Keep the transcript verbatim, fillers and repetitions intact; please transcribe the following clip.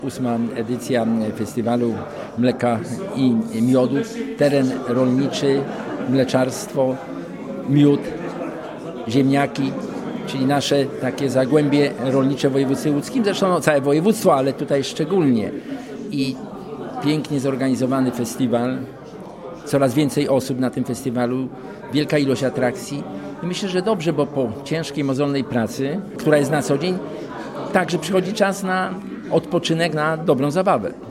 Ósma edycja Festiwalu Mleka i Miodu. Teren rolniczy, mleczarstwo, miód, ziemniaki, czyli nasze takie zagłębie rolnicze w województwie łódzkim. Zresztą no, całe województwo, ale tutaj szczególnie. I pięknie zorganizowany festiwal. Coraz więcej osób na tym festiwalu, wielka ilość atrakcji. I myślę, że dobrze, bo po ciężkiej, mozolnej pracy, która jest na co dzień, także przychodzi czas na odpoczynek, na dobrą zabawę.